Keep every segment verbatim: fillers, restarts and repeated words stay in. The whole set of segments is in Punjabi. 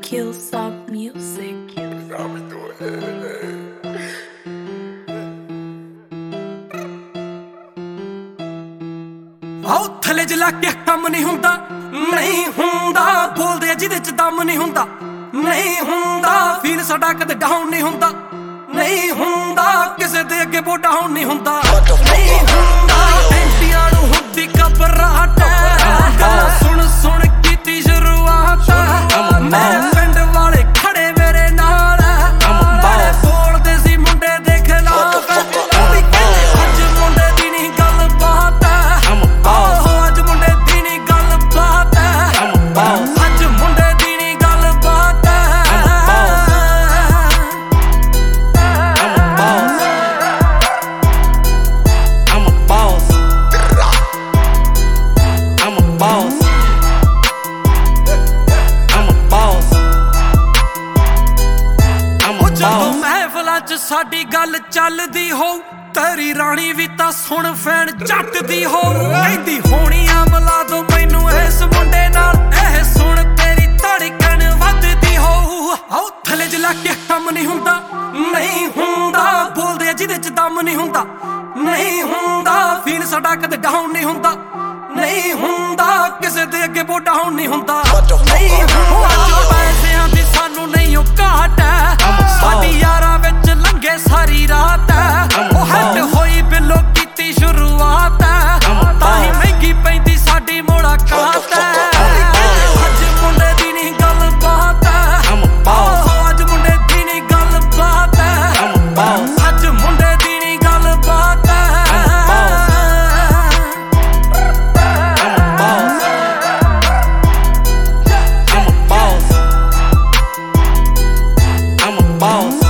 Killsoft Music. ਆਉ ਥੱਲੇ ਜਲਾ ਕੇ ਕੰਮ ਨਹੀਂ ਹੁੰਦਾ, ਨਹੀਂ ਹੁੰਦਾ ਬੋਲਦੇ ਜਿਹਦੇ ਚ ਦਮ ਨਹੀਂ ਹੁੰਦਾ, ਨਹੀਂ ਹੁੰਦਾ ਫੀਲ ਸਾਡਾ ਕਦੇ ਡਾਊਨ ਨਹੀਂ ਹੁੰਦਾ, ਨਹੀਂ ਹੁੰਦਾ ਕਿਸੇ ਦੇ ਅੱਗੇ ਬੋ ਡਾਊਨ ਨਹੀਂ ਹੁੰਦਾ, ਨਹੀਂ ਹੁੰਦਾ ਐਂਟੀਆਂ ਨੂੰ ਹੁੰਦੀ ਘਬਰਾਹਟ, ਗੱਲਾਂ ਸੁਣ ਸੁਣ ਕੀਤੀ ਸ਼ੁਰੂਆਤ, ਮੇਰੇ ਪਿੰਡ ਵਾਲੇ ਖੜੇ ਮੇਰੇ ਨਾਲ, ਬੜੇ ਬੋਲਦੇ ਸੀ ਮੁੰਡੇ ਦੇ ਖਿਲਾਫ, ਕਦੀ ਕਹਿੰਦੇ ਅੱਜ ਮੁੰਡੇ ਦੀ ਨਹੀਂ ਗੱਲ ਬਾਤ, ਆਹੋ ਅੱਜ ਮੁੰਡੇ ਦੀ ਨਹੀਂ ਗੱਲ ਬਾਤ, ਅੱਜ ਮੁੰਡੇ ਦੀ ਨਹੀਂ ਗੱਲ ਬਾਤ, I'm a boss. I'm a boss. I'm a boss. I'm a ਜਦੋਂ boss. ਮਹਿਫਲਾਂ ਚ ਸਾਡੀ ਗੱਲ ਚੱਲਦੀ ਹੋ, ਤੇਰੀ ਰਾਣੀ ਵੀ ਤਾਂ ਸੁਣ ਫੈਨ ਜੱਟ ਦੀ ਹੋ, ਕਹਿੰਦੀ ਹੋਣੀ ਆ ਮਿਲਾ ਦੋ ਮੈਨੂੰ ਇਸ ਮੁੰਡੇ ਨਾਲ, ਇਹ ਸੁਣ ਤੇਰੀ ਧੜਕਣ ਵੱਧਦੀ ਹੋ, ਆਉ ਥੱਲੇ ਜਲਾ ਕੇ ਕੰਮ ਨਹੀਂ ਹੁੰਦਾ, ਨਹੀਂ ਹੁੰਦਾ ਬੋਲਦੇ ਜਿਹਦੇ ਚ ਦਮ ਨਹੀਂ ਹੁੰਦਾ, ਨਹੀਂ ਹੁੰਦਾ ਫੀਲ ਸਾਡਾ ਕਦੇ ਡਾਊਨ ਨਹੀਂ ਹੁੰਦਾ, ਨਹੀਂ ਹੁੰਦਾ ਕਿਸੇ ਦੇ ਅੱਗੇ ਬੋ ਡਾਊਨ ਨਹੀਂ ਹੁੰਦਾ, ਨਹੀਂ ਹੁੰਦਾ ਪੈਸਿਆਂ ਦੀ ਸਾਨੂੰ ਨਹੀਂ ਉਹ ਘਾਟ, ਸਾਡੀ ਯਾਰਾਂ ਵਿੱਚ ਲੰਘੇ ਸਾਰੀ ਰਾਤ, ਉਹ ਹੱਟ ਹੋਈ ਬਿੱਲੋ ਕੀਤੀ ਸ਼ੁਰੂਆਤ, ਤਾਂ ਹੀ ਮਹਿੰਗੀ ਪੈਂਦੀ ਸਾਡੀ ਮੁਲਾਕਾਤ, ਅੱਜ ਮੁੰਡੇ ਦੀ ਨਹੀਂ ਗੱਲ ਬਾਤ, ਆਹੋ ਅੱਜ ਮੁੰਡੇ ਦੀ ਨਹੀਂ ਗੱਲ ਬਾਤ, ਅੱਜ ਮੁੰਡੇ ਦੀ ਨਹੀਂ ਗੱਲ ਬਾਤ, I'm a boss.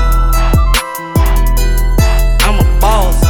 I'm a boss.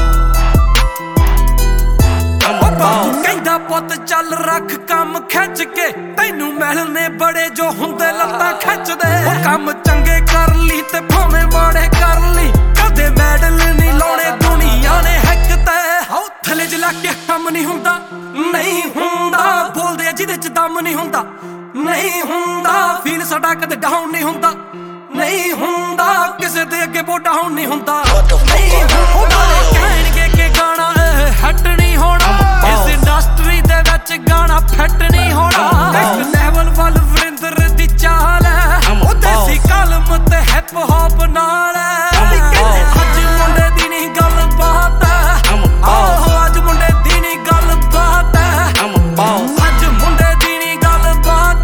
I'm a boss. ਕਹਿੰਦਾ ਪੁੱਤ ਚੱਲ ਰੱਖ ਕੰਮ ਖਿੱਚ ਕੇ, ਤੈਨੂੰ ਮਿਲਣੇ ਬੜੇ ਜੋ ਹੁੰਦੇ ਲੱਤਾਂ ਖਿੱਚਦੇ, ਉਹ ਕੰਮ ਚੰਗੇ ਕਰ ਲਈ ਤੇ ਭਾਵੇਂ ਮਾੜੇ ਕਰ ਲਈ, ਕਦੇ ਮੈਡਲ ਨਹੀਂ ਲਾਉਣੇ ਦੁਨੀਆ ਨੇ ਹਿੱਕ ਤੇ, ਆਉ ਥੱਲੇ ਜਲਾ ਕੇ ਕੰਮ ਨਹੀਂ ਹੁੰਦਾ, ਨਹੀਂ ਹੁੰਦਾ ਬੋਲਦੇ ਜਿਹਦੇ ਚ ਦਮ ਨਹੀਂ ਹੁੰਦਾ, ਨਹੀਂ ਹੁੰਦਾ ਫੀਲ ਸਾਡਾ ਕਦੇ ਡਾਊਨ ਨਹੀਂ ਹੁੰਦਾ, ਨਹੀਂ ਹੁੰਦਾ ਕਿਸੇ ਦੇ ਅੱਗੇ ਬੋ ਡਾਊਨ ਨਹੀਂ ਹੁੰਦਾ, ਨਹੀਂ ਹੁੰਦਾ ਕਹਿਣਗੇ ਕਿ ਗਾਣਾ ਇਹ ਹੱਟ ਨਹੀਂ ਹੋਣਾ, ਇਸ ਇੰਡਸਟਰੀ ਦੇ ਵਿੱਚ ਗਾਣਾ ਫਿੱਟ ਨਹੀਂ ਹੋਣਾ, ਨੈਕਸਟ ਲੈਵਲ ਵੱਲ ਵਰਿੰਦਰ ਦੀ ਚਾਲ, ਉਹ ਦੇਸੀ ਕਲਮ ਤੇ ਹਿਪ ਹੌਪ ਨਾਲ, ਅੱਜ ਮੁੰਡੇ ਦੀ ਨਹੀਂ ਗੱਲ ਬਾਤ, ਆਹੋ ਅੱਜ ਮੁੰਡੇ ਦੀ ਨਹੀਂ ਗੱਲ ਬਾਤ, I'm a boss. ਅੱਜ ਮੁੰਡੇ ਦੀ ਨਹੀਂ ਗੱਲ ਬਾਤ,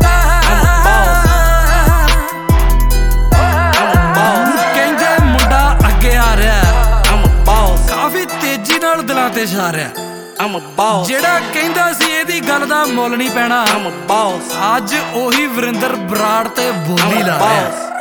ਕਹਿੰਦੇ ਮੁੰਡਾ ਅੱਗੇ ਆ ਰਿਹਾ, I'm a boss. ਕਾਫੀ ਤੇਜ਼ੀ ਨਾਲ ਦਿਲਾਂ ਤੇ ਛਾ ਰਿਹਾ, I'm a boss. ਜਿਹੜਾ ਕਹਿੰਦਾ ਸੀ ਇਹਦੀ ਗੱਲ ਦਾ ਮੁੱਲ ਨਹੀਂ ਪੈਣਾ, I'm a boss. ਅੱਜ ਉਹੀ ਵਰਿੰਦਰ ਬਰਾੜ ਤੇ I'm ਬੋਲੀ a ਲਾ ਰਿਹਾ। boss.